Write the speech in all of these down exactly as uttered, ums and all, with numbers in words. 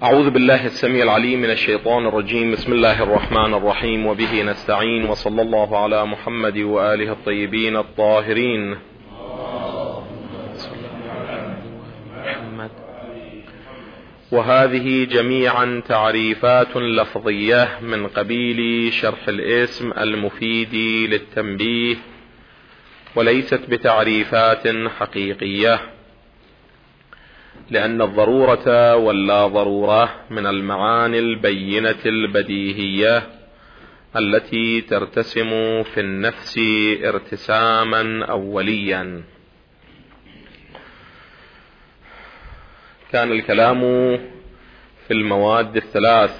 أعوذ بالله السميع العليم من الشيطان الرجيم. بسم الله الرحمن الرحيم، وبه نستعين، وصلى الله على محمد وآله الطيبين الطاهرين. وهذه جميعا تعريفات لفظية من قبيل شرح الاسم المفيد للتنبيه، وليست بتعريفات حقيقية، لأن الضرورة واللا ضرورة من المعاني البينة البديهية التي ترتسم في النفس ارتساما أوليا. كان الكلام في المواد الثلاث،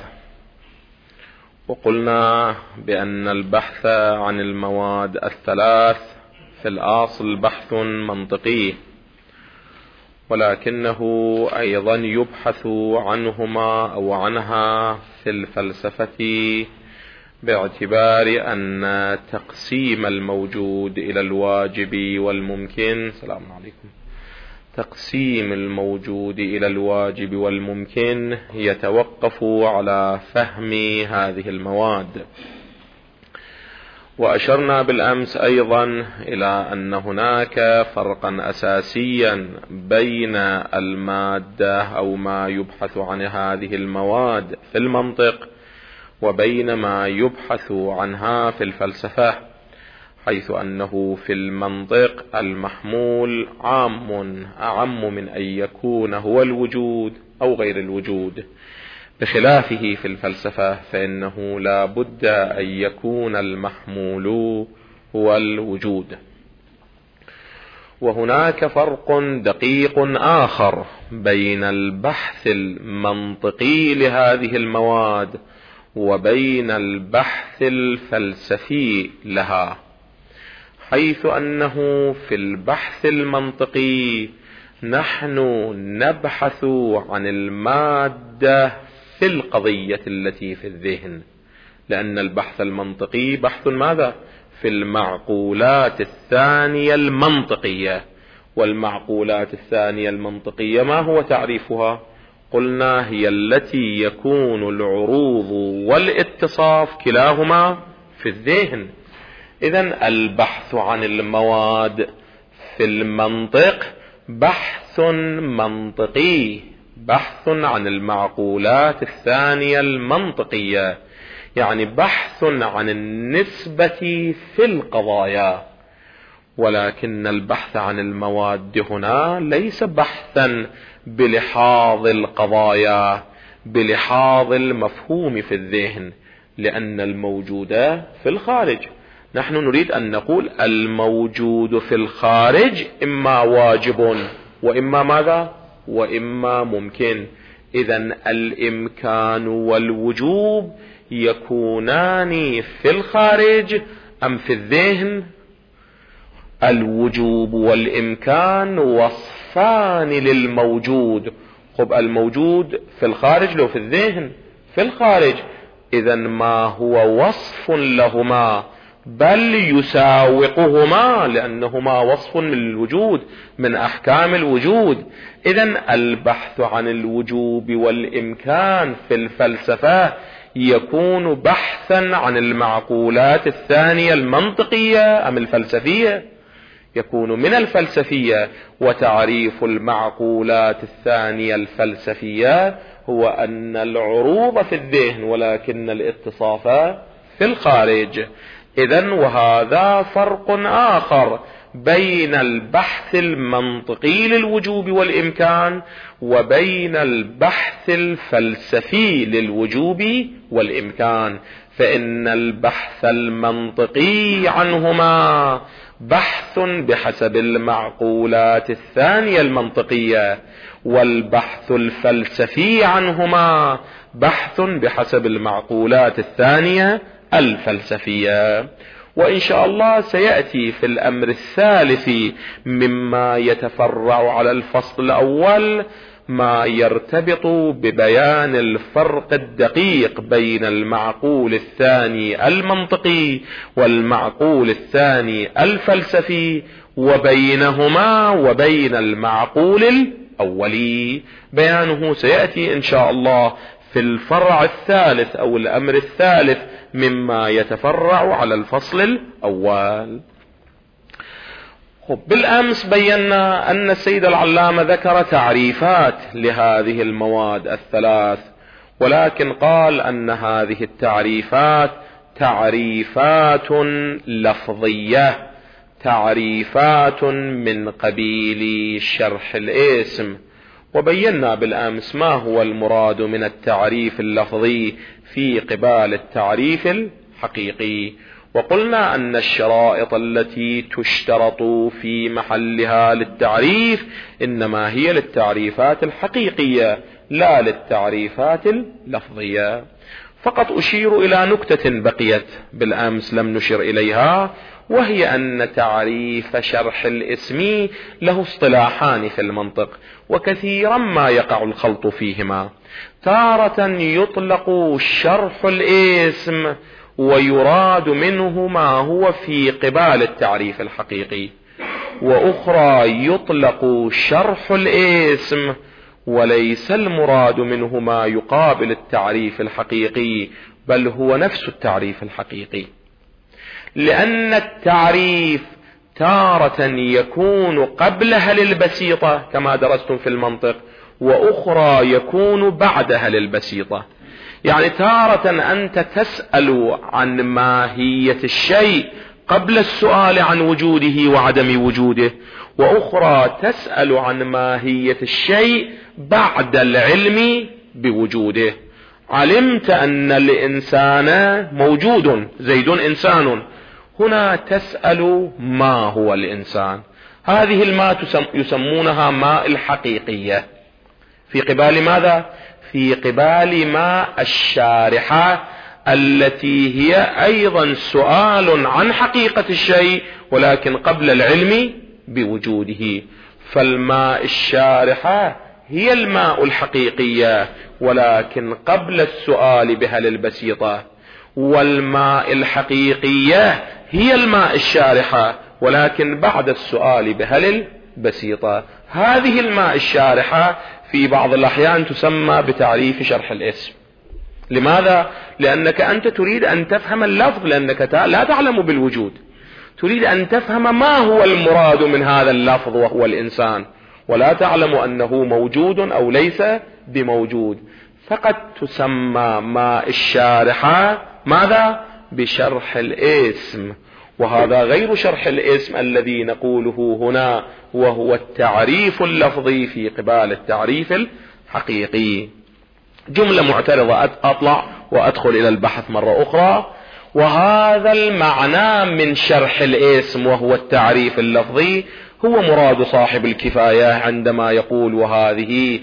وقلنا بأن البحث عن المواد الثلاث في الأصل بحث منطقي، ولكنه أيضا يبحث عنهما أو عنها في الفلسفة باعتبار أن تقسيم الموجود إلى الواجب والممكن سلام عليكم تقسيم الموجود إلى الواجب والممكن يتوقف على فهم هذه المواد. وأشرنا بالأمس أيضا إلى أن هناك فرقا أساسيا بين المادة أو ما يبحث عن هذه المواد في المنطق وبين ما يبحث عنها في الفلسفة، حيث أنه في المنطق المحمول عام أعم من أن يكون هو الوجود أو غير الوجود، بخلافه في الفلسفة فإنه لا بد أن يكون المحمول هو الوجود. وهناك فرق دقيق آخر بين البحث المنطقي لهذه المواد وبين البحث الفلسفي لها، حيث أنه في البحث المنطقي نحن نبحث عن المادة في القضية التي في الذهن، لأن البحث المنطقي بحث ماذا؟ في المعقولات الثانية المنطقية. والمعقولات الثانية المنطقية ما هو تعريفها؟ قلنا هي التي يكون العروض والاتصاف كلاهما في الذهن. إذن البحث عن المواد في المنطق بحث منطقي، بحث عن المعقولات الثانية المنطقية، يعني بحث عن النسبة في القضايا. ولكن البحث عن المواد هنا ليس بحثا بلحاظ القضايا، بلحاظ المفهوم في الذهن، لأن الموجود في الخارج. نحن نريد أن نقول الموجود في الخارج إما واجب وإما ماذا؟ وإما ممكن. إذن الإمكان والوجوب يكونان في الخارج أم في الذهن؟ الوجوب والإمكان وصفان للموجود. خب الموجود في الخارج لو في الذهن؟ في الخارج. إذن ما هو وصف لهما بل يساوقهما، لأنهما وصف من الوجود، من أحكام الوجود. إذن البحث عن الوجوب والإمكان في الفلسفة يكون بحثا عن المعقولات الثانية المنطقية أم الفلسفية؟ يكون من الفلسفية. وتعريف المعقولات الثانية الفلسفية هو أن العروض في الذهن ولكن الاتصاف في الخارج. إذن وهذا فرق آخر بين البحث المنطقي للوجوب والإمكان وبين البحث الفلسفي للوجوب والإمكان. فإن البحث المنطقي عنهما بحث بحسب المعقولات الثانية المنطقية، والبحث الفلسفي عنهما بحث بحسب المعقولات الثانية الفلسفية. وإن شاء الله سيأتي في الأمر الثالث مما يتفرع على الفصل الأول ما يرتبط ببيان الفرق الدقيق بين المعقول الثاني المنطقي والمعقول الثاني الفلسفي، وبينهما وبين المعقول الأولي. بيانه سيأتي إن شاء الله في الفرع الثالث أو الأمر الثالث مما يتفرع على الفصل الأول. بالأمس بينا أن السيد العلامة ذكر تعريفات لهذه المواد الثلاث، ولكن قال أن هذه التعريفات تعريفات لفظية، تعريفات من قبيل شرح الاسم. وبينا بالأمس ما هو المراد من التعريف اللفظي في قبال التعريف الحقيقي، وقلنا أن الشرائط التي تشترط في محلها للتعريف إنما هي للتعريفات الحقيقية لا للتعريفات اللفظية. فقط أشير إلى نكتة بقيت بالأمس لم نشر إليها، وهي أن تعريف شرح الاسم له اصطلاحان في المنطق، وكثيرا ما يقع الخلط فيهما. تارة يطلق شرح الاسم ويراد منه ما هو في قبال التعريف الحقيقي، وأخرى يطلق شرح الاسم وليس المراد منه ما يقابل التعريف الحقيقي، بل هو نفس التعريف الحقيقي، لأن التعريف تارة يكون قبلها للبسيطة كما درستم في المنطق، وأخرى يكون بعدها للبسيطة. يعني تارة أنت تسأل عن ماهية الشيء قبل السؤال عن وجوده وعدم وجوده، وأخرى تسأل عن ماهية الشيء بعد العلم بوجوده. علمت أن الإنسان موجود، زيد إنسان، هنا تسأل ما هو الإنسان. هذه الماء يسمونها ماء الحقيقية في قبال ماذا؟ في قبال ماء الشارحة التي هي أيضا سؤال عن حقيقة الشيء ولكن قبل العلم بوجوده. فالماء الشارحة هي الماء الحقيقية ولكن قبل السؤال بها للبسيطة، والماء الحقيقية هي الماء الشارحة ولكن بعد السؤال بها للبسيطة. هذه الماء الشارحة في بعض الأحيان تسمى بتعريف شرح الاسم. لماذا؟ لأنك أنت تريد أن تفهم اللفظ، لأنك لا تعلم بالوجود، تريد أن تفهم ما هو المراد من هذا اللفظ وهو الإنسان، ولا تعلم أنه موجود أو ليس بموجود، فقد تسمى ماء الشارحة ماذا؟ بشرح الاسم. وهذا غير شرح الاسم الذي نقوله هنا، وهو التعريف اللفظي في قبال التعريف الحقيقي. جملة معترضة أطلع وأدخل إلى البحث مرة أخرى. وهذا المعنى من شرح الاسم وهو التعريف اللفظي هو مراد صاحب الكفاية عندما يقول وهذه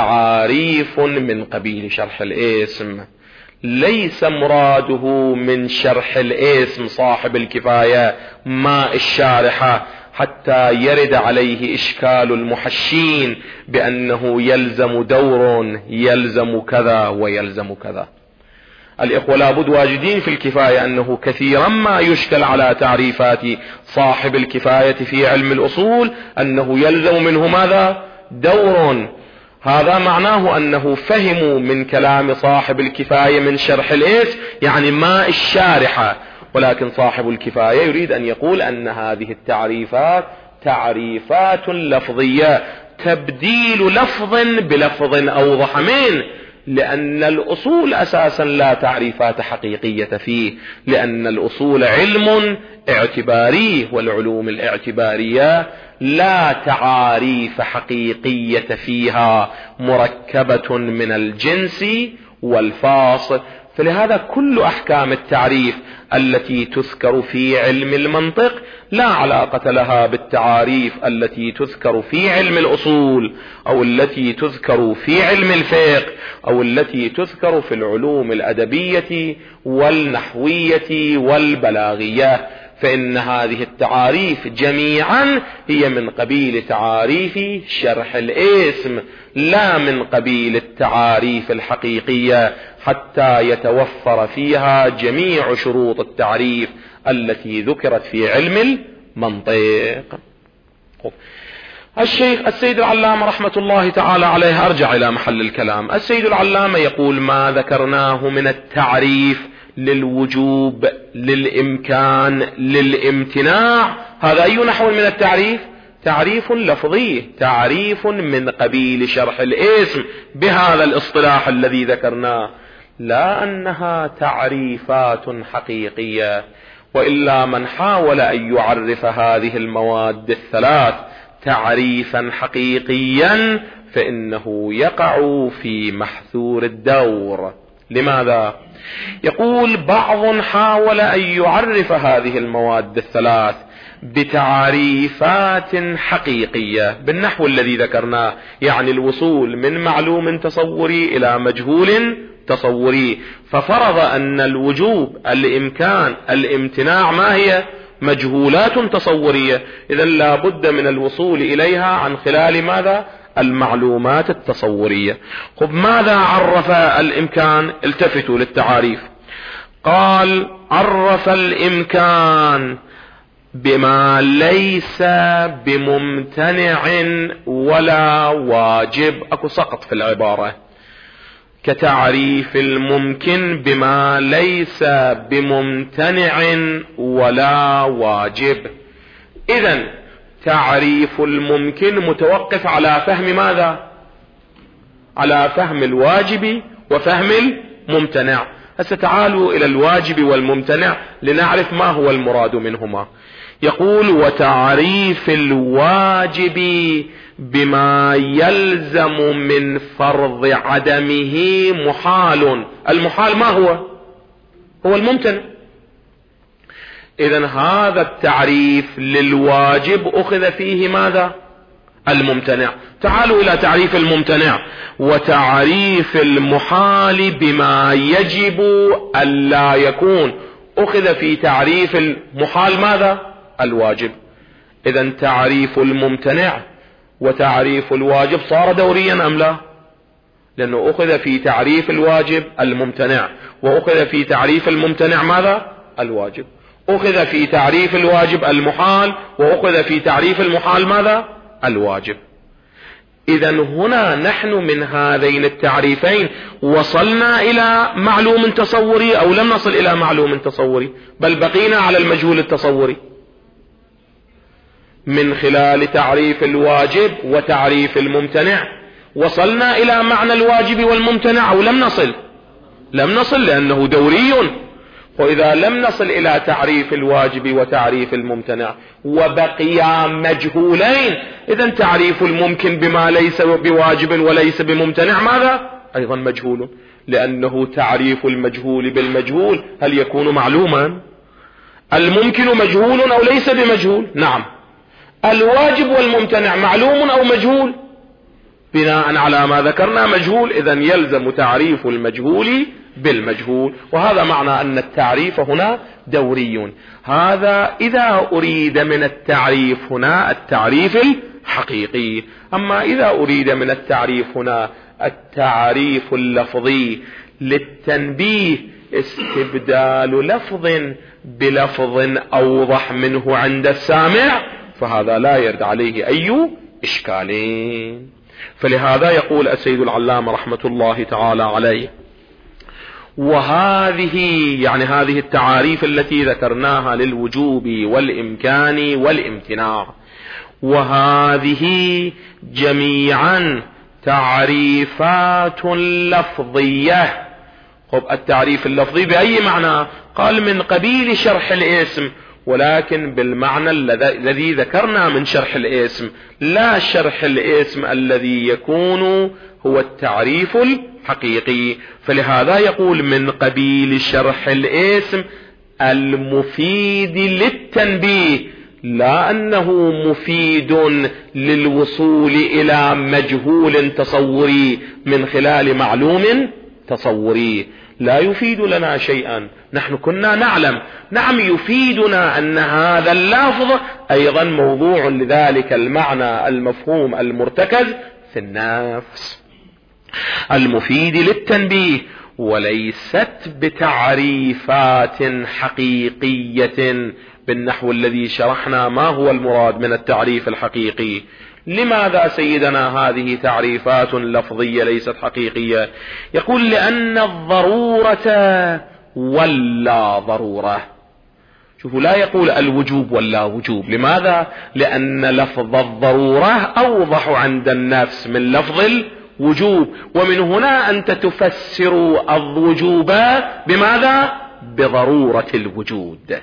تعاريف من قبيل شرح الاسم. ليس مراده من شرح الاسم صاحب الكفاية ماء الشارحة حتى يرد عليه إشكال المحشين بأنه يلزم دور، يلزم كذا ويلزم كذا. الإخوة لابد واجدين في الكفاية أنه كثيرا ما يشكل على تعريفات صاحب الكفاية في علم الأصول أنه يلزم منه ماذا؟ دور. هذا معناه أنه فهموا من كلام صاحب الكفاية من شرح الاسم يعني ماء الشارحة، ولكن صاحب الكفاية يريد أن يقول أن هذه التعريفات تعريفات لفظية، تبديل لفظ بلفظ أوضح منه، لأن الأصول أساسا لا تعريفات حقيقية فيه، لأن الأصول علم اعتباري، والعلوم الاعتبارية لا تعاريف حقيقية فيها، مركبة من الجنس والفاصل. فلهذا كل أحكام التعريف التي تذكر في علم المنطق لا علاقة لها بالتعاريف التي تذكر في علم الأصول أو التي تذكر في علم الفقه أو التي تذكر في العلوم الأدبية والنحوية والبلاغية، فإن هذه التعاريف جميعا هي من قبيل تعاريف شرح الاسم لا من قبيل التعاريف الحقيقية، حتى يتوفر فيها جميع شروط التعريف التي ذكرت في علم المنطق. الشيخ السيد العلامة رحمة الله تعالى عليه، أرجع إلى محل الكلام. السيد العلامة يقول ما ذكرناه من التعريف للوجوب للإمكان للامتناع، هذا أي نحو من التعريف؟ تعريف لفظي، تعريف من قبيل شرح الاسم بهذا الاصطلاح الذي ذكرناه، لا أنها تعريفات حقيقية. وإلا من حاول أن يعرف هذه المواد الثلاث تعريفا حقيقيا فإنه يقع في محذور الدور. لماذا؟ يقول بعض حاول أن يعرف هذه المواد الثلاث بتعريفات حقيقية بالنحو الذي ذكرناه، يعني الوصول من معلوم تصوري إلى مجهول تصوري، ففرض أن الوجوب الإمكان الامتناع ما هي؟ مجهولات تصورية، إذا لا بد من الوصول إليها عن خلال ماذا؟ المعلومات التصورية. خب ماذا عرف الإمكان؟ التفتوا للتعاريف. قال عرف الإمكان بما ليس بممتنع ولا واجب، اكو سقط في العبارة، كتعريف الممكن بما ليس بممتنع ولا واجب. اذن تعريف الممكن متوقف على فهم ماذا؟ على فهم الواجب وفهم الممتنع. هسه تعالوا الى الواجب والممتنع لنعرف ما هو المراد منهما. يقول وتعريف الواجب بما يلزم من فرض عدمه محال. المحال ما هو؟ هو الممتنع. اذن هذا التعريف للواجب اخذ فيه ماذا؟ الممتنع. تعالوا الى تعريف الممتنع. وتعريف المحال بما يجب ألا يكون، اخذ في تعريف المحال ماذا؟ الواجب. اذن تعريف الممتنع وتعريف الواجب صار دوريا ام لا؟ لانه اخذ في تعريف الواجب الممتنع، واخذ في تعريف الممتنع ماذا؟ الواجب. اخذ في تعريف الواجب المحال، واخذ في تعريف المحال ماذا؟ الواجب. اذن هنا نحن من هذين التعريفين وصلنا الى معلوم تصوري او لم نصل الى معلوم تصوري، بل بقينا على المجهول التصوري. من خلال تعريف الواجب وتعريف الممتنع وصلنا الى معنى الواجب والممتنع او لم نصل؟ لم نصل، لانه دوري. واذا لم نصل الى تعريف الواجب وتعريف الممتنع وبقيا مجهولين، اذا تعريف الممكن بما ليس بواجب وليس بممتنع ماذا؟ ايضا مجهول، لانه تعريف المجهول بالمجهول هل يكون معلوما؟ الممكن مجهول او ليس بمجهول؟ نعم. الواجب والممتنع معلوم او مجهول؟ بناء على ما ذكرنا مجهول، اذا يلزم تعريف المجهول بالمجهول. وهذا معنى ان التعريف هنا دوري. هذا اذا اريد من التعريف هنا التعريف الحقيقي. اما اذا اريد من التعريف هنا التعريف اللفظي للتنبيه، استبدال لفظ بلفظ اوضح منه عند السامع، فهذا لا يرد عليه اي اشكالين. فلهذا يقول السيد العلامة رحمة الله تعالى عليه وهذه يعني هذه التعاريف التي ذكرناها للوجوب والإمكان والامتناع، وهذه جميعا تعريفات لفظية. خب التعريف اللفظي بأي معنى؟ قال من قبيل شرح الاسم، ولكن بالمعنى الذي ذكرنا من شرح الاسم، لا شرح الاسم الذي يكون هو التعريف الحقيقي. فلهذا يقول من قبيل شرح الاسم المفيد للتنبيه، لا أنه مفيد للوصول إلى مجهول تصوري من خلال معلوم تصوري، لا يفيد لنا شيئا. نحن كنا نعلم، نعم يفيدنا أن هذا اللفظ أيضا موضوع لذلك المعنى المفهوم المرتكز في النفس، المفيد للتنبيه، وليست بتعريفات حقيقية بالنحو الذي شرحنا ما هو المراد من التعريف الحقيقي. لماذا سيدنا هذه تعريفات لفظية ليست حقيقية؟ يقول لأن الضرورة ولا ضرورة. شوفوا، لا يقول الوجوب ولا وجوب. لماذا؟ لأن لفظ الضرورة أوضح عند النفس من لفظ الوجوب، ومن هنا أنت تفسر الوجوب بماذا؟ بضرورة الوجود.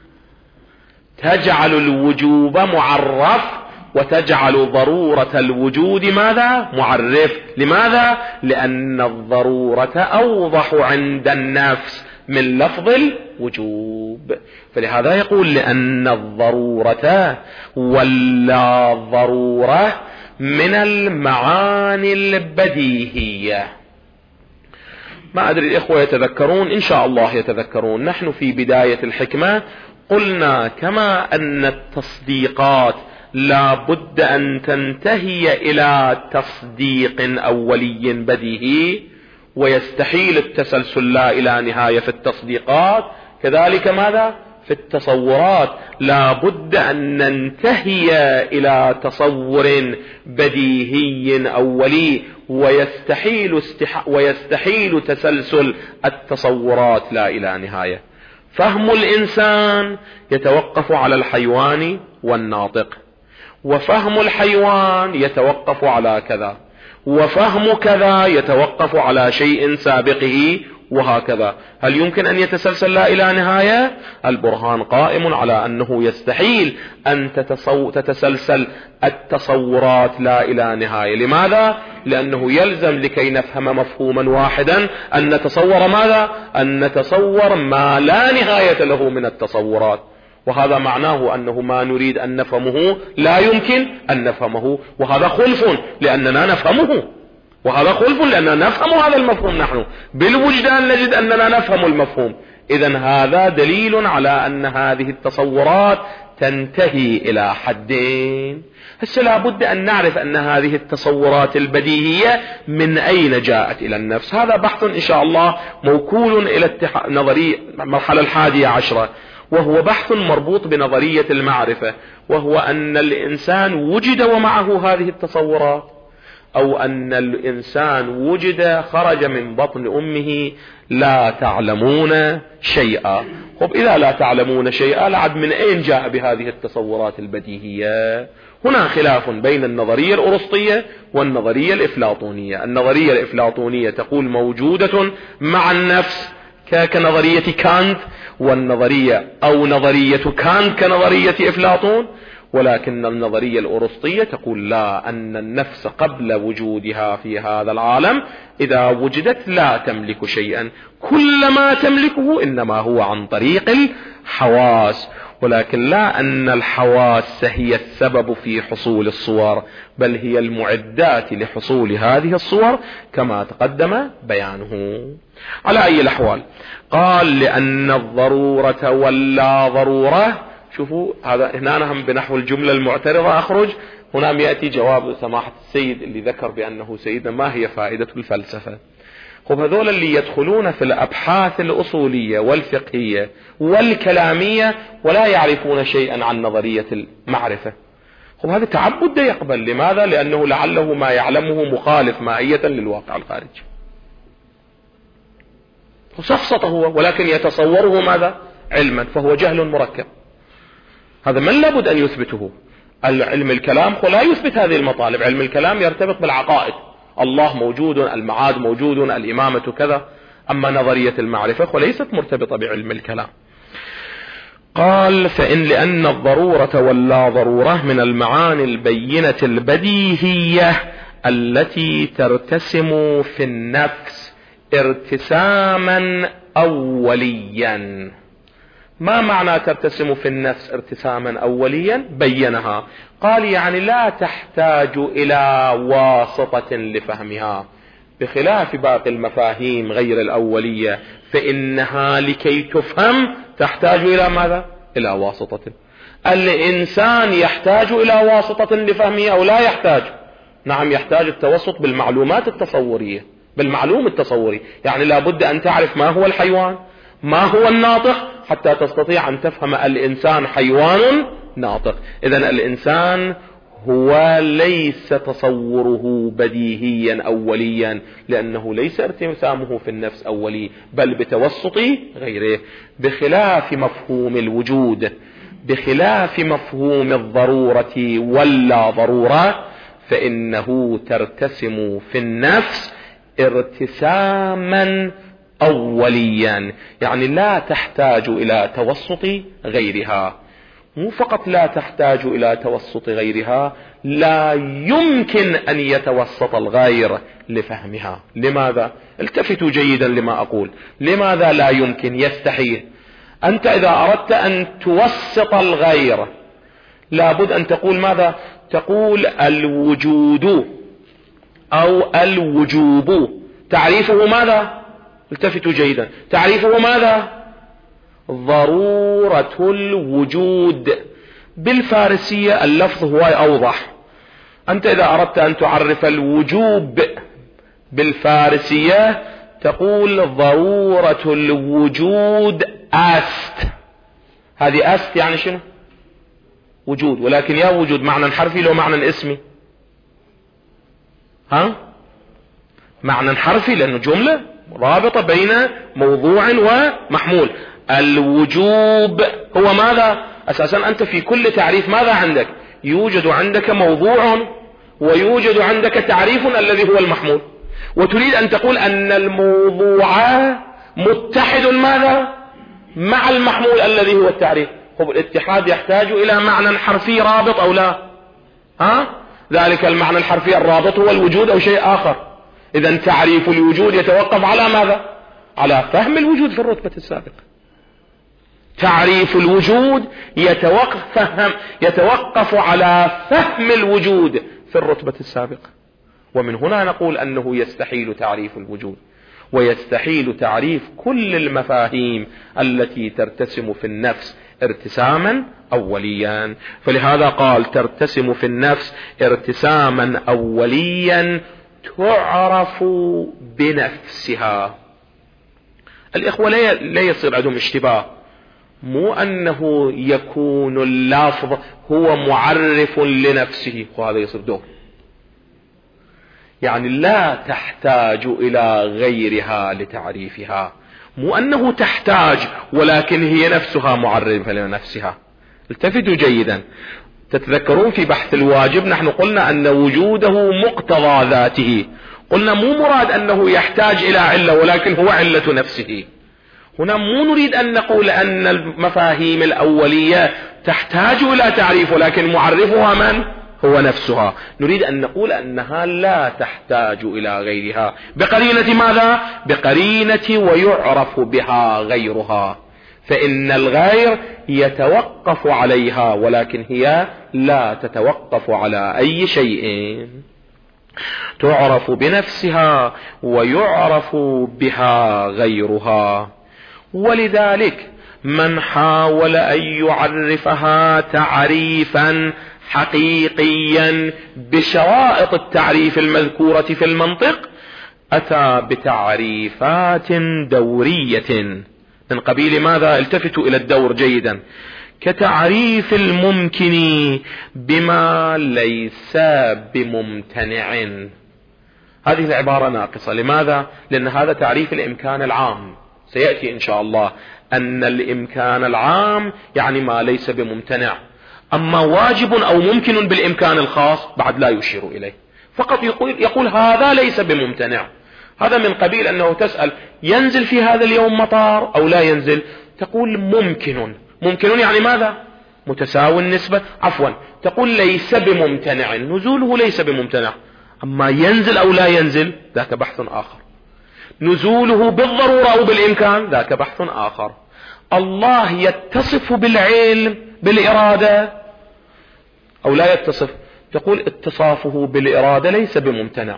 تجعل الوجوب معرف وتجعل ضرورة الوجود ماذا؟ معرف. لماذا؟ لأن الضرورة أوضح عند النفس من لفظ الوجوب. فلهذا يقول لأن الضرورة ولا ضرورة من المعاني البديهية. ما أدري الإخوة يتذكرون؟ إن شاء الله يتذكرون. نحن في بداية الحكمة قلنا كما أن التصديقات لا بد أن تنتهي إلى تصديق أولي بديهي ويستحيل التسلسل لا إلى نهاية في التصديقات، كذلك ماذا؟ في التصورات لا بد أن ننتهي إلى تصور بديهي أولي ويستحيل, استح... ويستحيل تسلسل التصورات لا إلى نهاية. فهم الإنسان يتوقف على الحيوان والناطق، وفهم الحيوان يتوقف على كذا، وفهم كذا يتوقف على شيء سابقه، وهكذا. هل يمكن أن يتسلسل لا إلى نهاية؟ البرهان قائم على أنه يستحيل أن تتصو... تتسلسل التصورات لا إلى نهاية. لماذا؟ لأنه يلزم لكي نفهم مفهوما واحدا أن نتصور ماذا؟ أن نتصور ما لا نهاية له من التصورات، وهذا معناه أنه ما نريد أن نفهمه لا يمكن أن نفهمه، وهذا خلف لأننا نفهمه، وهذا خلف لأننا نفهم هذا المفهوم. نحن بالوجدان نجد أننا نفهم المفهوم. إذن هذا دليل على أن هذه التصورات تنتهي إلى حدين. هسه لابد أن نعرف أن هذه التصورات البديهية من أين جاءت إلى النفس. هذا بحث إن شاء الله موكول إلى اتح... نظرية المرحلة الحادية عشرة، وهو بحث مربوط بنظرية المعرفة، وهو أن الإنسان وجد ومعه هذه التصورات، أو أن الإنسان وجد خرج من بطن أمه لا تعلمون شيئا. خب إذا لا تعلمون شيئا لعد من أين جاء بهذه التصورات البديهية؟ هنا خلاف بين النظرية الأرسطية والنظرية الإفلاطونية. النظرية الإفلاطونية تقول موجودة مع النفس كنظرية كانت، والنظرية أو نظرية كانت كنظرية أفلاطون، ولكن النظرية الأرسطية تقول لا، أن النفس قبل وجودها في هذا العالم إذا وجدت لا تملك شيئا، كل ما تملكه إنما هو عن طريق الحواس، ولكن لا أن الحواس هي السبب في حصول الصور، بل هي المعدات لحصول هذه الصور كما تقدم بيانه. على أي الأحوال قال لأن الضرورة ولا ضرورة. شوفوا هذا هنا هم بنحو الجملة المعترضة أخرج. هنا يأتي جواب سماحة السيد اللي ذكر بأنه سيدنا ما هي فائدة الفلسفة. خب هذول اللي يدخلون في الأبحاث الأصولية والفقهية والكلامية ولا يعرفون شيئا عن نظرية المعرفة. خب هذا تعبد يقبل. لماذا؟ لأنه لعله ما يعلمه مخالف مائية للواقع الخارجي، وسفسطه هو، ولكن يتصوره ماذا؟ علما، فهو جهل مركب. هذا من لابد أن يثبته. العلم الكلام لا يثبت هذه المطالب. علم الكلام يرتبط بالعقائد، الله موجود، المعاد موجود، الإمامة كذا. أما نظرية المعرفة وليست مرتبطة بعلم الكلام. قال فإن لأن الضرورة ولا ضرورة من المعاني البينة البديهية التي ترتسم في النفس ارتساما أوليا. ما معنى ترتسم في النفس ارتساما أوليا؟ بينها. قال يعني لا تحتاج إلى واسطة لفهمها، بخلاف باقي المفاهيم غير الأولية فإنها لكي تفهم تحتاج إلى ماذا؟ إلى واسطة. الإنسان يحتاج إلى واسطة لفهمه أو لا يحتاج؟ نعم يحتاج. التوسط بالمعلومات التصورية، بالمعلوم التصوري. يعني لابد أن تعرف ما هو الحيوان، ما هو الناطق، حتى تستطيع أن تفهم الإنسان حيوان ناطق. إذن الإنسان هو ليس تصوره بديهيا أوليا، لأنه ليس ارتسامه في النفس أولي بل بتوسط غيره، بخلاف مفهوم الوجود، بخلاف مفهوم الضرورة ولا ضرورة، فإنه ترتسم في النفس ارتساما أوليا، يعني لا تحتاج إلى توسط غيرها. مو فقط لا تحتاج إلى توسط غيرها، لا يمكن أن يتوسط الغير لفهمها. لماذا؟ التفتوا جيدا لما أقول. لماذا لا يمكن؟ يستحيل. أنت إذا أردت أن توسط الغير لابد أن تقول ماذا؟ تقول الوجود أو الوجوب، تعريفه ماذا؟ التفتوا جيدا، تعريفه ماذا؟ ضرورة الوجود. بالفارسية اللفظ هو أوضح. أنت إذا أردت أن تعرف الوجوب بالفارسية تقول ضرورة الوجود أست. هذه أست يعني شنو؟ وجود، ولكن يا وجود معنى حرفي لو معنى اسمي؟ ها؟ معنى حرفي لأنه جملة رابطة بين موضوع ومحمول. الوجوب هو ماذا؟ أساسا أنت في كل تعريف ماذا عندك؟ يوجد عندك موضوع ويوجد عندك تعريف الذي هو المحمول، وتريد أن تقول أن الموضوع متحد ماذا؟ مع المحمول الذي هو التعريف. طب الاتحاد يحتاج إلى معنى حرفي رابط أو لا؟ ها؟ ذلك المعنى الحرفي الرابط هو الوجود أو شيء آخر. إذن تعريف الوجود يتوقف على ماذا؟ على فهم الوجود في الرتبة السابقة. تعريف الوجود يتوقف, فهم يتوقف على فهم الوجود في الرتبة السابقة. ومن هنا نقول أنه يستحيل تعريف الوجود، ويستحيل تعريف كل المفاهيم التي ترتسم في النفس ارتساما أوليا. فلهذا قال ترتسم في النفس ارتساما أوليا تعرف بنفسها. الإخوة لا يصير عندهم اشتباه، مو أنه يكون اللفظ هو معرف لنفسه وهذا يصير دور، يعني لا تحتاج إلى غيرها لتعريفها. مو أنه تحتاج ولكن هي نفسها معرفة لنفسها. التفتوا جيدا. تتذكرون في بحث الواجب نحن قلنا أن وجوده مقتضى ذاته، قلنا مو مراد أنه يحتاج إلى علة ولكن هو علة نفسه. هنا مو نريد أن نقول أن المفاهيم الأولية تحتاج إلى تعريف ولكن معرفها من؟ هو نفسها. نريد أن نقول أنها لا تحتاج إلى غيرها بقرينة ماذا؟ بقرينة ويعرف بها غيرها، فإن الغير يتوقف عليها ولكن هي لا تتوقف على أي شيء. تعرف بنفسها ويعرف بها غيرها. ولذلك من حاول أن يعرفها تعريفا حقيقيا بشرائط التعريف المذكورة في المنطق أتى بتعريفات دورية من قبيل ماذا؟ التفتوا إلى الدور جيدا. كتعريف الممكن بما ليس بممتنع. هذه العبارة ناقصة. لماذا؟ لأن هذا تعريف الإمكان العام، سيأتي إن شاء الله أن الإمكان العام يعني ما ليس بممتنع، أما واجب أو ممكن بالإمكان الخاص بعد لا يشير إليه، فقط يقول, يقول هذا ليس بممتنع. هذا من قبيل أنه تسأل ينزل في هذا اليوم مطار أو لا ينزل، تقول ممكن. ممكن يعني ماذا؟ متساوي النسبة، عفوا تقول ليس بممتنع، نزوله ليس بممتنع. أما ينزل أو لا ينزل ذاك بحث آخر. نزوله بالضرورة أو بالإمكان ذاك بحث آخر. الله يتصف بالعلم بالإرادة أو لا يتصف؟ تقول اتصافه بالإرادة ليس بممتنع.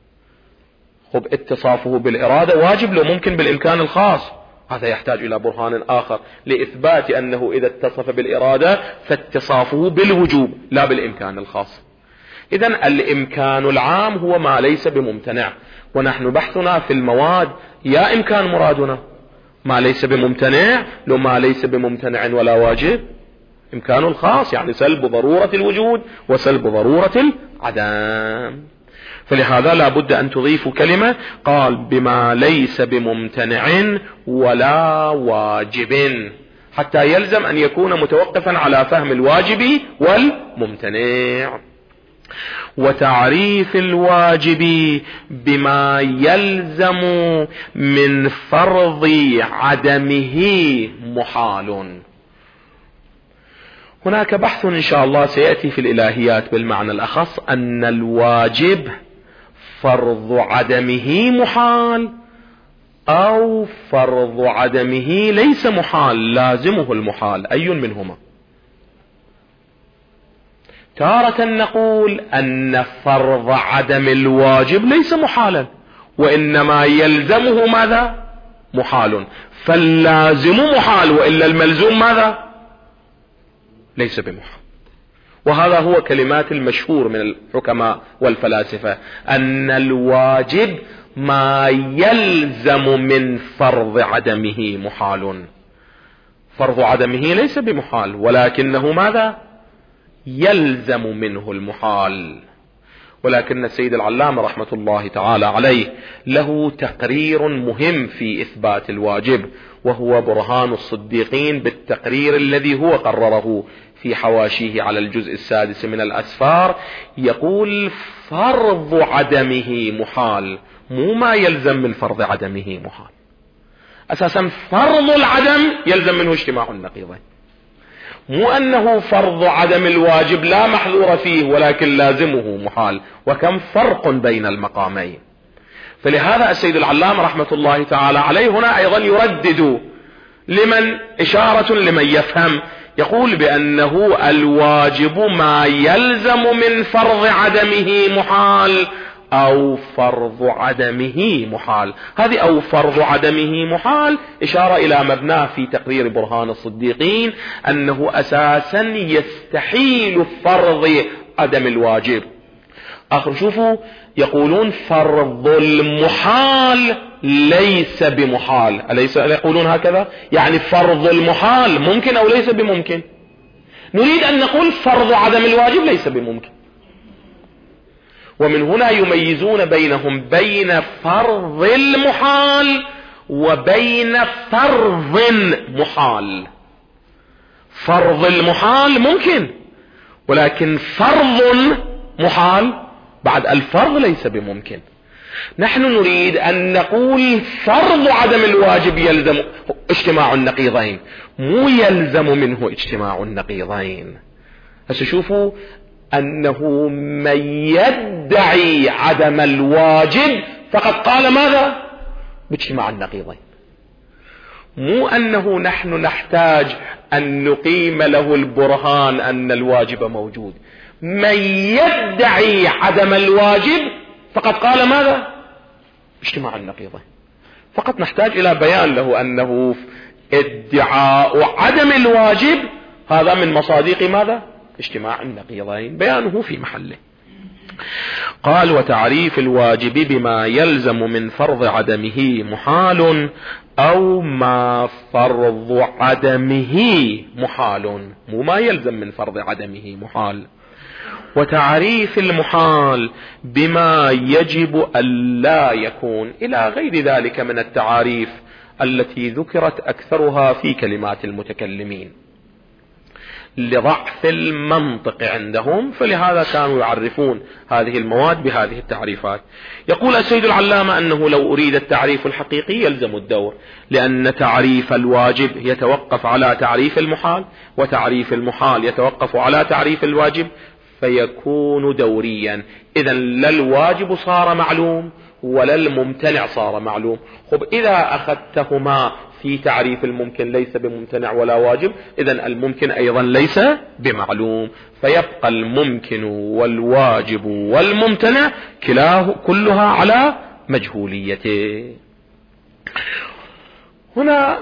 خب اتصافه بالإرادة واجب لو ممكن بالإمكان الخاص، هذا يحتاج إلى برهان آخر لإثبات أنه إذا اتصف بالإرادة فاتصافه بالوجوب لا بالإمكان الخاص. إذن الإمكان العام هو ما ليس بممتنع، ونحن بحثنا في المواد يا إمكان مرادنا ما ليس بممتنع لو ما ليس بممتنع ولا واجب إمكان الخاص، يعني سلب ضرورة الوجود وسلب ضرورة العدم. فلهذا لا بد أن تضيف كلمة قال بما ليس بممتنع ولا واجب، حتى يلزم أن يكون متوقفا على فهم الواجب والممتنع. وتعريف الواجب بما يلزم من فرض عدمه محال. هناك بحث إن شاء الله سيأتي في الإلهيات بالمعنى الأخص أن الواجب فرض عدمه محال أو فرض عدمه ليس محال لازمه المحال، أي منهما؟ تارة نقول أن فرض عدم الواجب ليس محالا وإنما يلزمه ماذا؟ محال، فاللازم محال وإلا الملزوم ماذا؟ ليس بمحال. وهذا هو كلمات المشهور من الحكماء والفلاسفة أن الواجب ما يلزم من فرض عدمه محال، فرض عدمه ليس بمحال ولكنه ماذا؟ يلزم منه المحال. ولكن السيد العلامة رحمة الله تعالى عليه له تقرير مهم في إثبات الواجب، وهو برهان الصديقين بالتقرير الذي هو قرره في حواشيه على الجزء السادس من الأسفار. يقول فرض عدمه محال، مو ما يلزم من فرض عدمه محال. أساسا فرض العدم يلزم منه اجتماع النقيضين، مو أنه فرض عدم الواجب لا محذور فيه ولكن لازمه محال، وكم فرق بين المقامين. فلهذا السيد العلامة رحمة الله تعالى عليه هنا أيضا يردد لمن إشارة لمن يفهم، يقول بأنه الواجب ما يلزم من فرض عدمه محال أو فرض عدمه محال. هذه أو فرض عدمه محال إشارة إلى مبناه في تقرير برهان الصديقين أنه أساسا يستحيل فرض عدم الواجب. آخر شوفوا يقولون فرض المحال ليس بمحال، أليس يقولون هكذا؟ يعني فرض المحال ممكن أو ليس بممكن؟ نريد أن نقول فرض عدم الواجب ليس بممكن. ومن هنا يميزون بينهم بين فرض المحال وبين فرض محال. فرض المحال ممكن، ولكن فرض محال بعد الفرض ليس بممكن. نحن نريد أن نقول فرض عدم الواجب يلزم اجتماع النقيضين، مو يلزم منه اجتماع النقيضين. هسه شوفوا أنه من يدعي عدم الواجب فقد قال ماذا؟ باجتماع النقيضين، مو أنه نحن نحتاج أن نقيم له البرهان أن الواجب موجود. من يدعي عدم الواجب فقد قال ماذا؟ اجتماع النقيضين. فقط نحتاج إلى بيان له أنه ادعاء عدم الواجب هذا من مصادق ماذا؟ اجتماع النقيضين، بيانه في محله. قال وتعريف الواجب بما يلزم من فرض عدمه محال أو ما فرض عدمه محال، مو ما يلزم من فرض عدمه محال. وتعريف المحال بما يجب ألا يكون، إلى غير ذلك من التعاريف التي ذكرت أكثرها في كلمات المتكلمين لضعف المنطق عندهم، فلهذا كانوا يعرفون هذه المواد بهذه التعريفات. يقول السيد العلامة أنه لو أريد التعريف الحقيقي يلزم الدور، لأن تعريف الواجب يتوقف على تعريف المحال، وتعريف المحال يتوقف على تعريف الواجب، فيكون دوريا. إذا لا الواجب صار معلوم ولا الممتنع صار معلوم. خب إذا أخذتهما في تعريف الممكن ليس بممتنع ولا واجب، إذا الممكن أيضا ليس بمعلوم، فيبقى الممكن والواجب والممتنع كلاه كلها على مجهوليته. هنا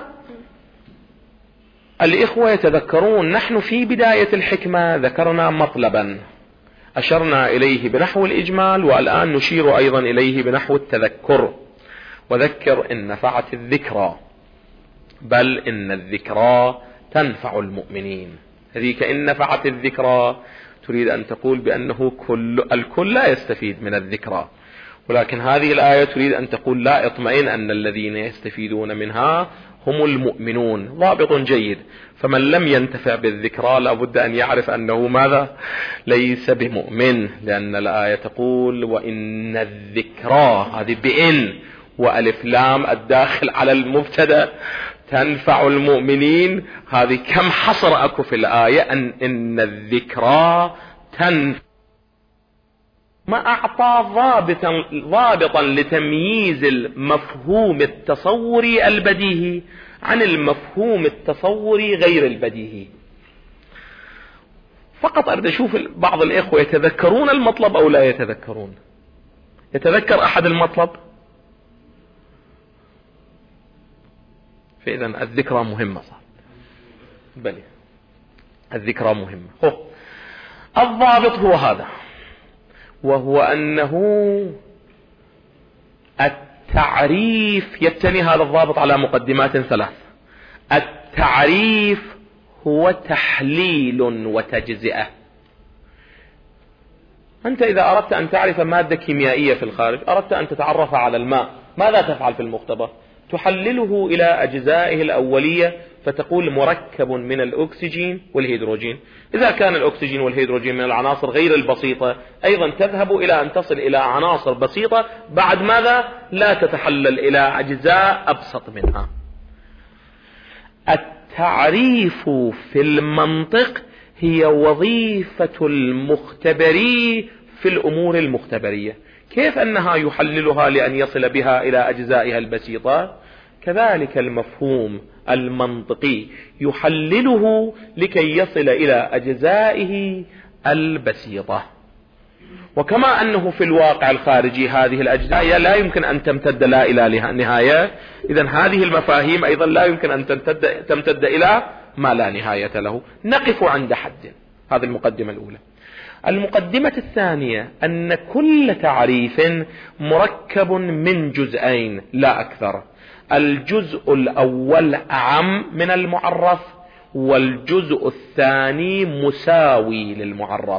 الإخوة يتذكرون نحن في بداية الحكمة ذكرنا مطلبا أشرنا إليه بنحو الإجمال، والآن نشير أيضا إليه بنحو التذكر. وذكر إن نفعت الذكرى، بل إن الذكرى تنفع المؤمنين. هذيك إن نفعت الذكرى تريد أن تقول بأنه كل الكل لا يستفيد من الذكرى، ولكن هذه الآية تريد أن تقول لا، اطمئن أن الذين يستفيدون منها هم المؤمنون. ضابط جيد. فمن لم ينتفع بالذكرى لابد أن يعرف أنه ماذا؟ ليس بمؤمن، لأن الآية تقول وإن الذكرى، هذه بإن وألف لام الداخل على المبتدأ، تنفع المؤمنين. هذه كم حصر أكو في الآية أن إن الذكرى تنفع. ما أعطى ضابطا, ضابطا لتمييز المفهوم التصوري البديهي عن المفهوم التصوري غير البديهي. فقط أريد أشوف بعض الإخوة يتذكرون المطلب أو لا يتذكرون. يتذكر أحد المطلب؟ فإذا الذكرى مهمة صار. بلي الذكرى مهمة. هو الضابط هو هذا، وهو أنه التعريف يبتني هذا الضابط على مقدمات ثلاث. التعريف هو تحليل وتجزئة. أنت إذا أردت أن تعرف مادة كيميائية في الخارج، أردت أن تتعرف على الماء، ماذا تفعل في المختبر؟ تحلله إلى أجزائه الأولية، فتقول مركب من الأكسجين والهيدروجين. إذا كان الأكسجين والهيدروجين من العناصر غير البسيطة، أيضا تذهب إلى أن تصل إلى عناصر بسيطة، بعد ماذا؟ لا تتحلل إلى أجزاء أبسط منها. التعريف في المنطق هي وظيفة المختبري في الأمور المختبرية. كيف أنها يحللها لأن يصل بها إلى أجزائها البسيطة، كذلك المفهوم المنطقي يحلله لكي يصل إلى أجزائه البسيطة. وكما أنه في الواقع الخارجي هذه الأجزاء لا يمكن أن تمتد لا إلى نهاية، إذن هذه المفاهيم أيضا لا يمكن أن تمتد, تمتد إلى ما لا نهاية له. نقف عند حد. هذه المقدمة الأولى. المقدمة الثانية أن كل تعريف مركب من جزئين لا أكثر. الجزء الأول أعم من المعرف، والجزء الثاني مساوي للمعرف.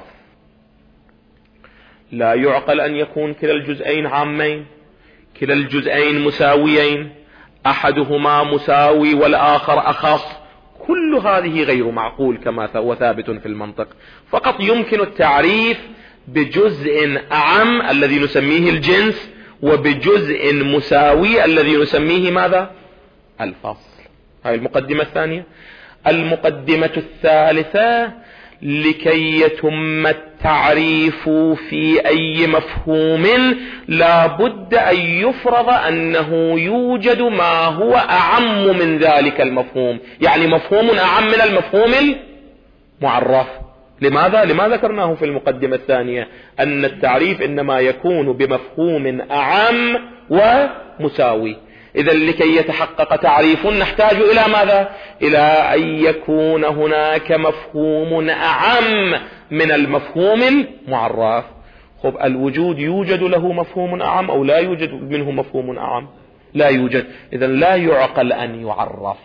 لا يعقل أن يكون كلا الجزئين عامين، كلا الجزئين مساويين، أحدهما مساوي والآخر أخص. كل هذه غير معقول كما هو ثابت في المنطق. فقط يمكن التعريف بجزء أعم الذي نسميه الجنس، وبجزء مساوي الذي نسميه ماذا؟ الفصل. هذه المقدمة الثانية. المقدمة الثالثة: لكي يتم التعريف في أي مفهوم لا بد أن يفرض أنه يوجد ما هو أعم من ذلك المفهوم، يعني مفهوم أعم من المفهوم المعرف. لماذا؟ لما ذكرناه في المقدمة الثانية أن التعريف إنما يكون بمفهوم أعم ومساوي. إذا لكي يتحقق تعريف نحتاج إلى ماذا؟ إلى أن يكون هناك مفهوم أعم من المفهوم المعرف. خب الوجود يوجد له مفهوم أعم أو لا يوجد منه مفهوم أعم؟ لا يوجد. إذا لا يعقل أن يعرف.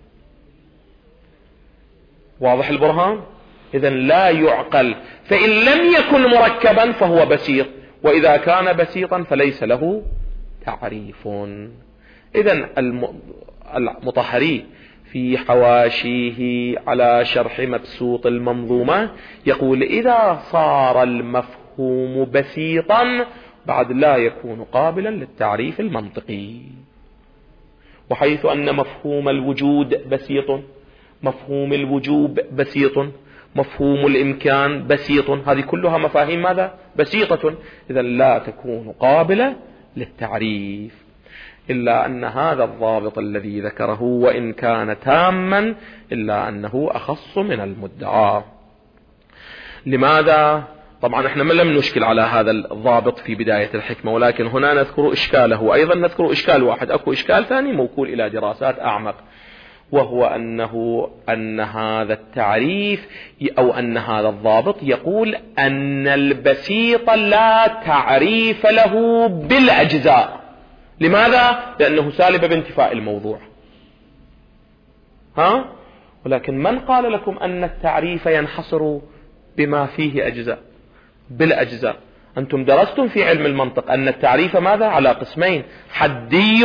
واضح البرهان؟ إذا لا يعقل. فإن لم يكن مركبا فهو بسيط، وإذا كان بسيطا فليس له تعريف. إذن المطهري في حواشيه على شرح مبسوط المنظومة يقول: إذا صار المفهوم بسيطا بعد لا يكون قابلا للتعريف المنطقي. وحيث أن مفهوم الوجود بسيط، مفهوم الوجوب بسيط، مفهوم الإمكان بسيط، هذه كلها مفاهيم ماذا؟ بسيطة. إذا لا تكون قابلة للتعريف. إلا أن هذا الضابط الذي ذكره وإن كان تاما إلا أنه أخص من المدعى. لماذا؟ طبعا احنا ما لم نشكل على هذا الضابط في بداية الحكمة، ولكن هنا نذكر إشكاله. أيضا نذكر إشكال واحد، أكو إشكال ثاني موكول إلى دراسات أعمق، وهو أنه أن هذا التعريف أو أن هذا الضابط يقول أن البسيط لا تعريف له بالأجزاء. لماذا؟ لأنه سالب بانتفاء الموضوع. ها؟ ولكن من قال لكم أن التعريف ينحصر بما فيه أجزاء بالأجزاء؟ أنتم درستم في علم المنطق أن التعريف ماذا؟ على قسمين: حدي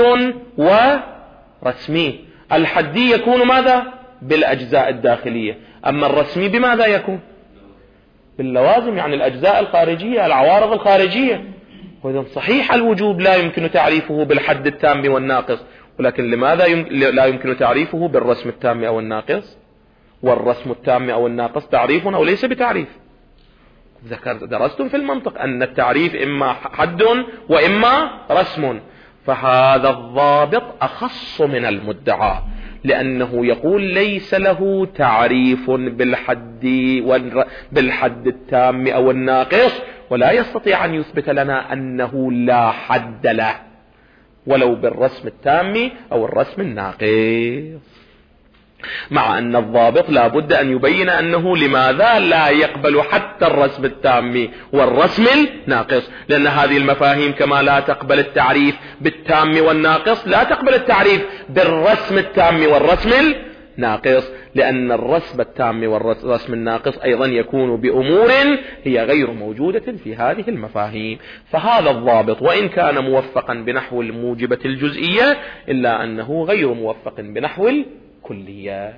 ورسمي. الحدي يكون ماذا؟ بالأجزاء الداخلية، أما الرسمي بماذا يكون؟ باللوازم، يعني الأجزاء الخارجية، العوارض الخارجية. وإذا صحيح الوجوب لا يمكن تعريفه بالحد التام والناقص، ولكن لماذا لا يمكن تعريفه بالرسم التام أو الناقص؟ والرسم التام أو الناقص تعريف أو ليس بتعريف؟ ذكرت درستم في المنطق أن التعريف إما حد وإما رسم، فهذا الضابط أخص من المدعى، لأنه يقول ليس له تعريف بالحد بالحد التام أو الناقص، ولا يستطيع أن يثبت لنا أنه لا حد له ولو بالرسم التام أو الرسم الناقص، مع أن الضابط لا بد أن يبين أنه لماذا لا يقبل حتى الرسم التام والرسم الناقص، لأن هذه المفاهيم كما لا تقبل التعريف بالتام والناقص لا تقبل التعريف بالرسم التام والرسم الناقص، لأن الرسم التام والرسم الناقص أيضا يكون بأمور هي غير موجودة في هذه المفاهيم. فهذا الضابط وإن كان موفقا بنحو الموجبة الجزئية إلا أنه غير موفق بنحو كلية.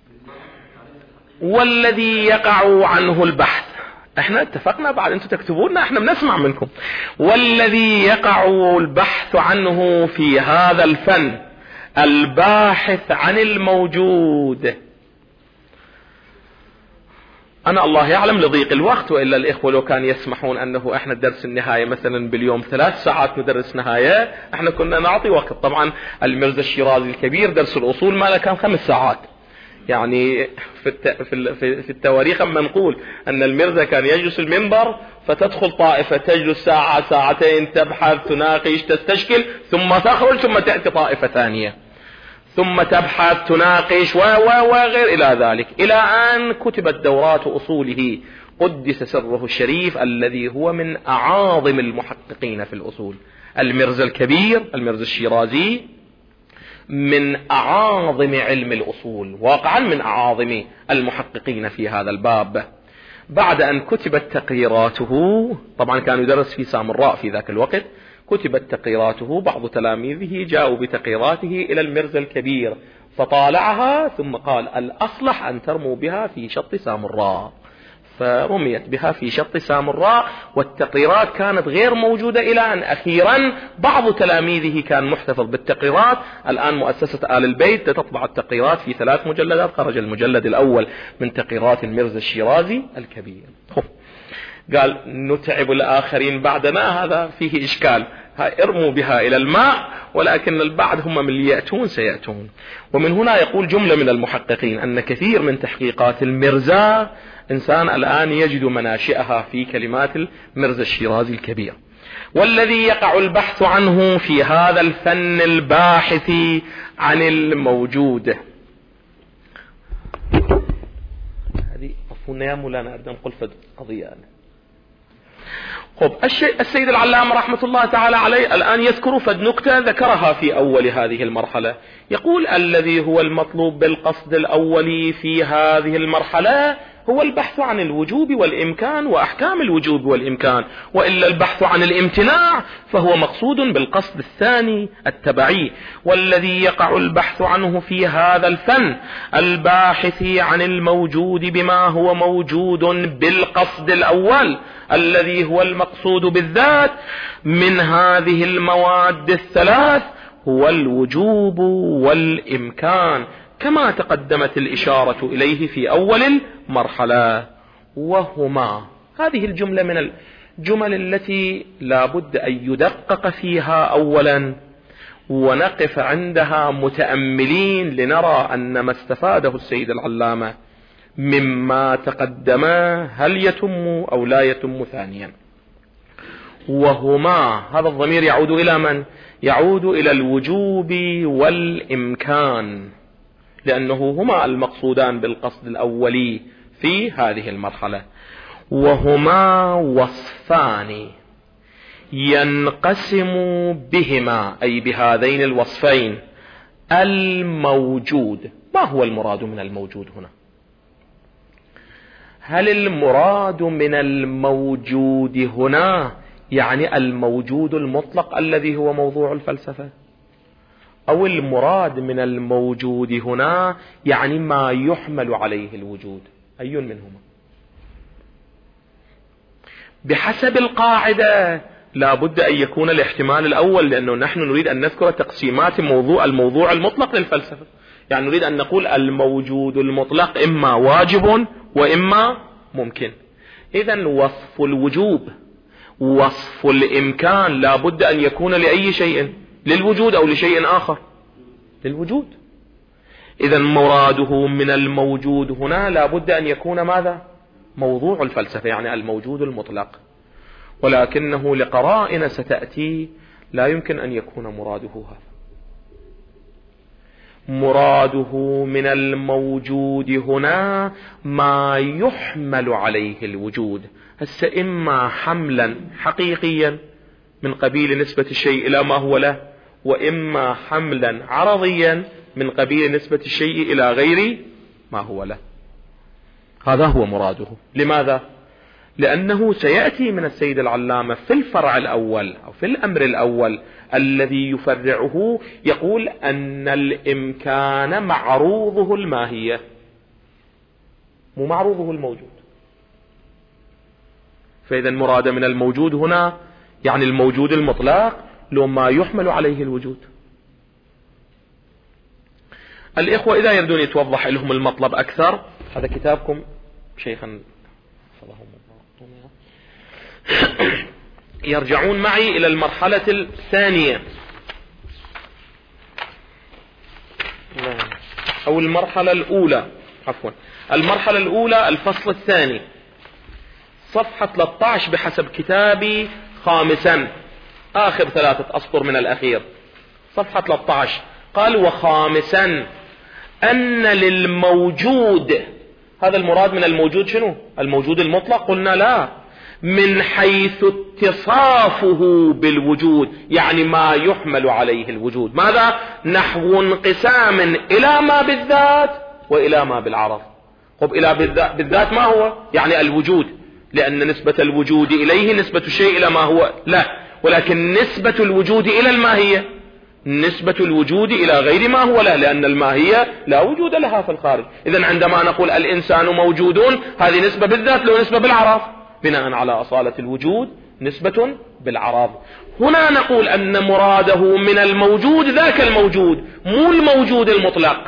والذي يقع عنه البحث، احنا اتفقنا بعد انتم تكتبوننا احنا بنسمع منكم. والذي يقع البحث عنه في هذا الفن الباحث عن الموجود. انا الله يعلم لضيق الوقت، وإلا الاخوة لو كان يسمحون انه احنا الدرس النهاية مثلا باليوم ثلاث ساعات ندرس نهاية، احنا كنا نعطي وقت. طبعا الميرزا الشيرازي الكبير درس الاصول ما له كان خمس ساعات، يعني في, الت... في, في التواريخ اما نقول ان الميرزا كان يجلس المنبر فتدخل طائفة تجلس ساعة ساعتين تبحث تناقش تستشكل ثم تخرج ثم تأتي طائفة ثانية ثم تبحث تناقش وغير إلى ذلك، إلى أن كتبت دورات أصوله قدس سره الشريف الذي هو من أعاظم المحققين في الأصول. الميرزا الكبير الميرزا الشيرازي من أعاظم علم الأصول، واقعا من أعاظم المحققين في هذا الباب. بعد أن كتبت تقريراته، طبعا كان يدرس في سامراء في ذاك الوقت، كتبت تقريراته، بعض تلاميذه جاءوا بتقريراته إلى الميرزا الكبير فطالعها ثم قال الأصلح أن ترموا بها في شط سامراء، فرميت بها في شط سامراء، والتقريرات كانت غير موجودة إلى أن أخيرا بعض تلاميذه كان محتفظ بالتقريرات. الآن مؤسسة آل البيت تطبع التقريرات في ثلاث مجلدات، خرج المجلد الأول من تقريرات الميرزا الشيرازي الكبير. قال نتعب الآخرين بعدنا، هذا فيه إشكال، ارموا بها إلى الماء، ولكن البعض هم من اللي يأتون سيأتون. ومن هنا يقول جملة من المحققين أن كثير من تحقيقات الميرزا إنسان الآن يجد مناشئها في كلمات الميرزا الشيرازي الكبير. والذي يقع البحث عنه في هذا الفن الباحث عن الموجود. هذه مفهوم يا مولانا أبدأ نقول فد قضية. خب السيد العلامة رحمة الله تعالى عليه الآن يذكر فد نكتة ذكرها في أول هذه المرحلة، يقول الذي هو المطلوب بالقصد الأولي في هذه المرحلة هو البحث عن الوجوب والإمكان وأحكام الوجوب والإمكان، وإلا البحث عن الامتناع فهو مقصود بالقصد الثاني التبعي. والذي يقع البحث عنه في هذا الفن الباحث عن الموجود بما هو موجود بالقصد الأول الذي هو المقصود بالذات من هذه المواد الثلاث هو الوجوب والإمكان، كما تقدمت الإشارة إليه في أول المرحلة. وهما، هذه الجملة من الجمل التي لا بد أن يدقق فيها أولا ونقف عندها متأملين لنرى أن ما استفاده السيد العلامة مما تقدم هل يتم أو لا يتم ثانيا. وهما، هذا الضمير يعود إلى من؟ يعود إلى الوجوب والإمكان، لأنه هما المقصودان بالقصد الأولي في هذه المرحلة. وهما وصفان ينقسم بهما، أي بهذين الوصفين، الموجود. ما هو المراد من الموجود هنا؟ هل المراد من الموجود هنا يعني الموجود المطلق الذي هو موضوع الفلسفة، أو المراد من الموجود هنا يعني ما يحمل عليه الوجود؟ أي منهما؟ بحسب القاعدة لا بد أن يكون الاحتمال الأول، لأنه نحن نريد أن نذكر تقسيمات موضوع الموضوع المطلق للفلسفة. يعني نريد أن نقول الموجود المطلق إما واجب وإما ممكن. إذن وصف الوجوب وصف الإمكان لا بد أن يكون لأي شيء، للوجود أو لشيء آخر؟ للوجود. إذن مراده من الموجود هنا لا بد أن يكون ماذا؟ موضوع الفلسفة، يعني الموجود المطلق. ولكنه لقرائن ستأتي لا يمكن أن يكون مراده هذا. مراده من الموجود هنا ما يحمل عليه الوجود، هسه إما حملا حقيقيا من قبيل نسبة الشيء إلى ما هو له، وإما حملا عرضيا من قبيل نسبة الشيء إلى غير ما هو له. هذا هو مراده. لماذا؟ لأنه سيأتي من السيد العلامة في الفرع الأول أو في الأمر الأول الذي يفرعه يقول أن الإمكان معروضه الماهية، مو معروضه الموجود. فإذا مراد من الموجود هنا يعني الموجود المطلق لو ما يحمل عليه الوجود. الإخوة إذا يريدون يتوضح لهم المطلب أكثر، هذا كتابكم شيخا يرجعون معي إلى المرحلة الثانية أو المرحلة الأولى، عفوا المرحلة الأولى الفصل الثاني صفحة ثلاثة عشر بحسب كتابي خامسا، آخر ثلاثة أسطر من الأخير، صفحة ثلاثة عشر. قال وخامسا أن للموجود، هذا المراد من الموجود شنو؟ الموجود المطلق؟ قلنا لا، من حيث اتصافه بالوجود، يعني ما يحمل عليه الوجود. ماذا؟ نحو انقسام إلى ما بالذات وإلى ما بالعرض. طب إلى بالذات ما هو؟ يعني الوجود، لأن نسبة الوجود إليه نسبة الشيء إلى ما هو لا، ولكن نسبة الوجود إلى الماهية نسبة الوجود إلى غير ما هو له، لأن الماهية لا وجود لها في الخارج. إذن عندما نقول الإنسان موجود، هذه نسبة بالذات لو نسبة بالعرض، بناء على أصالة الوجود نسبة بالعرض. هنا نقول أن مراده من الموجود ذاك الموجود، مو الموجود المطلق.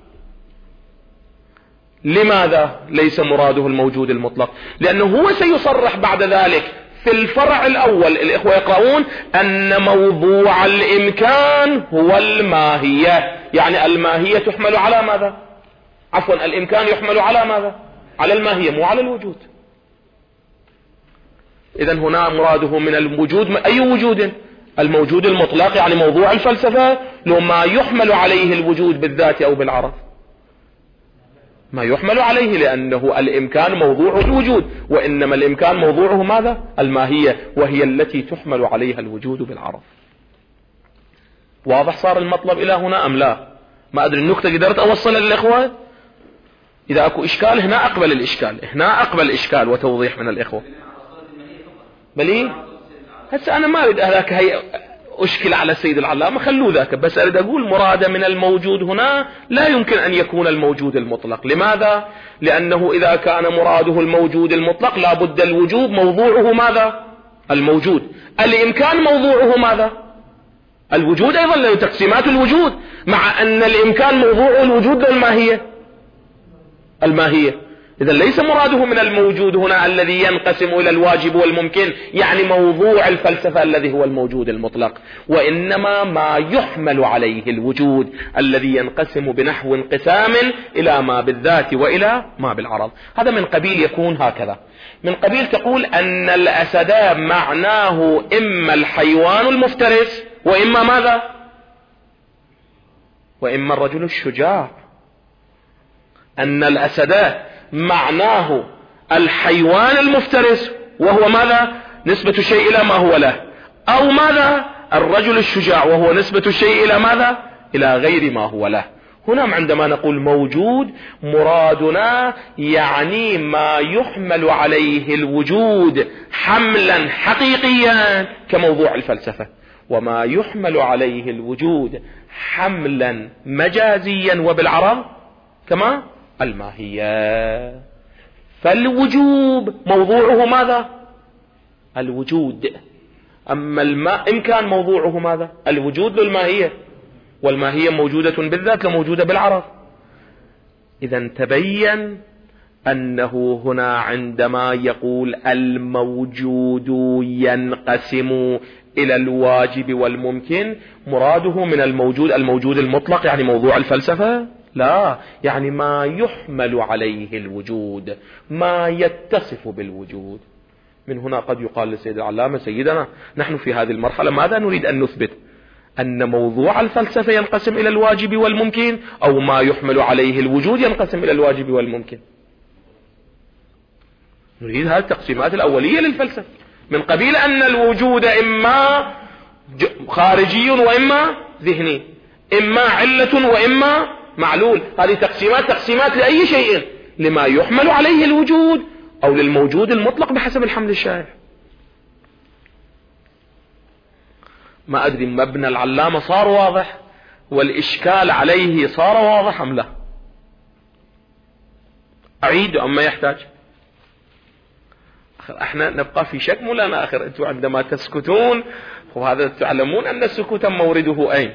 لماذا ليس مراده الموجود المطلق؟ لأنه هو سيصرح بعد ذلك في الفرع الأول، الإخوة يقرؤون أن موضوع الإمكان هو الماهية، يعني الماهية تحمل على ماذا؟ عفوا الإمكان يحمل على ماذا؟ على الماهية مو على الوجود. إذن هنا مراده من الوجود أي وجود؟ الموجود المطلق، يعني موضوع الفلسفة لو ما يحمل عليه الوجود بالذات أو بالعرض، ما يحمل عليه، لأنه الإمكان موضوع الوجود، وإنما الإمكان موضوعه ماذا؟ الماهية، وهي التي تحمل عليها الوجود بالعرض. واضح صار المطلب إلى هنا أم لا؟ ما أدري النقطة قدرت أوصل للإخوة. إذا أكو إشكال هنا أقبل الإشكال، هنا أقبل إشكال وتوضيح من الإخوة. بلي هسه أنا ما أريد هذاك هي أشكل على السيد العلامة، خلوه ذاك، بس أريد أقول مراد من الموجود هنا لا يمكن أن يكون الموجود المطلق. لماذا؟ لأنه إذا كان مراده الموجود المطلق لابد الوجود موضوعه ماذا؟ الموجود. الإمكان موضوعه ماذا؟ الوجود أيضا، له تقسيمات الوجود، مع أن الإمكان موضوع الوجود الماهية الماهية. إذا ليس مراده من الموجود هنا الذي ينقسم إلى الواجب والممكن، يعني موضوع الفلسفة الذي هو الموجود المطلق، وإنما ما يحمل عليه الوجود الذي ينقسم بنحو انقسام إلى ما بالذات وإلى ما بالعرض. هذا من قبيل يكون هكذا، من قبيل تقول أن الأسد معناه إما الحيوان المفترس وإما ماذا؟ وإما الرجل الشجاع. أن الأسد معناه الحيوان المفترس وهو ماذا؟ نسبة الشيء إلى ما هو له، أو ماذا؟ الرجل الشجاع وهو نسبة الشيء إلى ماذا؟ إلى غير ما هو له. هنا عندما نقول موجود مرادنا يعني ما يحمل عليه الوجود حملا حقيقيا كموضوع الفلسفة، وما يحمل عليه الوجود حملا مجازيا وبالعرض كما الماهية. فالوجوب موضوعه ماذا؟ الوجود. أما الماء إن كان موضوعه ماذا؟ الوجود للماهية، والماهية موجودة بالذات لموجودة بالعرض. إذن تبين أنه هنا عندما يقول الموجود ينقسم إلى الواجب والممكن، مراده من الموجود الموجود المطلق يعني موضوع الفلسفة؟ لا، يعني ما يحمل عليه الوجود، ما يتصف بالوجود. من هنا قد يقال للسيد العلامة سيدنا نحن في هذه المرحلة ماذا نريد أن نثبت؟ أن موضوع الفلسفة ينقسم إلى الواجب والممكن، أو ما يحمل عليه الوجود ينقسم إلى الواجب والممكن؟ نريد هذه التقسيمات الأولية للفلسفة، من قبيل أن الوجود إما خارجي وإما ذهني، إما علة وإما معلول. هذه تقسيمات تقسيمات لأي شيء، لما يحمل عليه الوجود أو للموجود المطلق بحسب الحمل الشائع. ما أدري مبنى العلامة صار واضح والإشكال عليه صار واضح أم لا؟ أعيد أم ما يحتاج؟ احنا نبقى في شك مولانا آخر. أنتم عندما تسكتون وهذا تعلمون أن السكوت مورده أين؟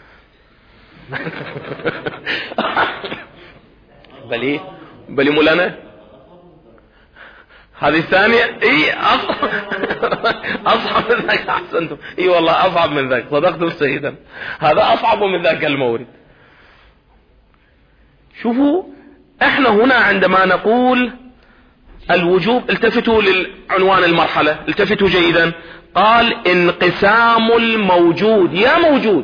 بلي بلي مولانا هذه الثانية اي اصعب اصعب من ذاك. احسنتم، اي والله اصعب من ذاك، صدقتم سيدا، هذا اصعب من ذاك المورد. شوفوا احنا هنا عندما نقول الوجوب، التفتوا للعنوان المرحلة، التفتوا جيدا. قال انقسام الموجود، يا موجود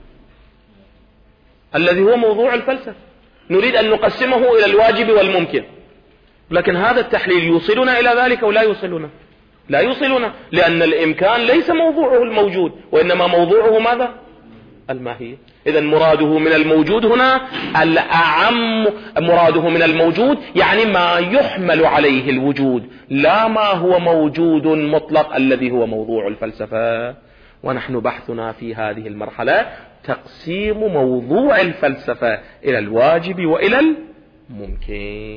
الذي هو موضوع الفلسفة، نريد ان نقسمه الى الواجب والممكن. لكن هذا التحليل يوصلنا إلى ذلك أو لا يوصلنا؟ لا يوصلنا، لأن الإمكان ليس موضوعه الموجود، وإنما موضوعه ماذا؟ الماهية. إذن مراده من الموجود هنا الأعم، مراده من الموجود يعني ما يحمل عليه الوجود، لا ما هو موجود مطلق الذي هو موضوع الفلسفة. ونحن بحثنا في هذه المرحلة تقسيم موضوع الفلسفة إلى الواجب وإلى الممكن.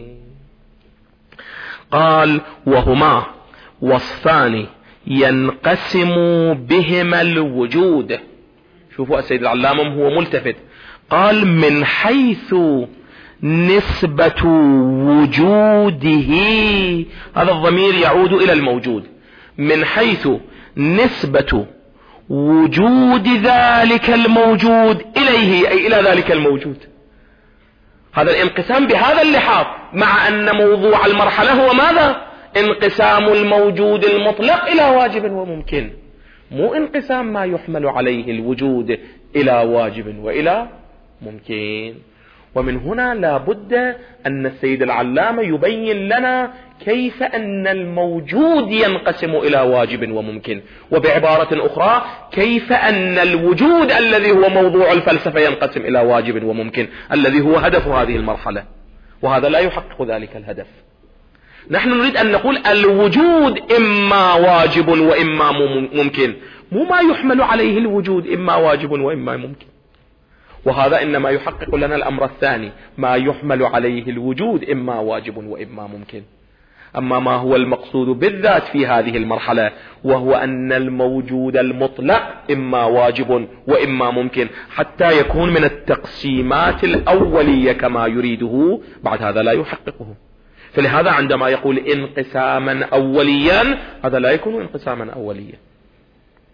قال وهما وصفان ينقسم بهما الوجود. شوفوا السيد العلامة هو ملتفت، قال من حيث نسبة وجوده، هذا الضمير يعود إلى الموجود، من حيث نسبة وجود ذلك الموجود إليه أي إلى ذلك الموجود. هذا الانقسام بهذا اللحاظ، مع أن موضوع المرحلة هو ماذا؟ انقسام الموجود المطلق إلى واجب وممكن، مو انقسام ما يحمل عليه الوجود إلى واجب وإلى ممكن. ومن هنا لا بد أن السيد العلامة يبين لنا كيف أن الموجود ينقسم إلى واجب وممكن، وبعبارة أخرى كيف أن الوجود الذي هو موضوع الفلسفة ينقسم إلى واجب وممكن، الذي هو هدف هذه المرحلة، وهذا لا يحقق ذلك الهدف. نحن نريد أن نقول الوجود إما واجب وإما ممكن، مو ما يحمل عليه الوجود إما واجب وإما ممكن. وهذا إنما يحقق لنا الأمر الثاني، ما يحمل عليه الوجود إما واجب وإما ممكن. أما ما هو المقصود بالذات في هذه المرحلة وهو أن الموجود المطلق إما واجب وإما ممكن، حتى يكون من التقسيمات الأولية كما يريده، بعد هذا لا يحققه. فلهذا عندما يقول انقساما أوليا، هذا لا يكون انقساما أوليا.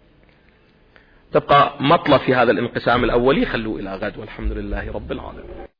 تبقى مطلب في هذا الانقسام الأولي، خلوه إلى غد، والحمد لله رب العالمين.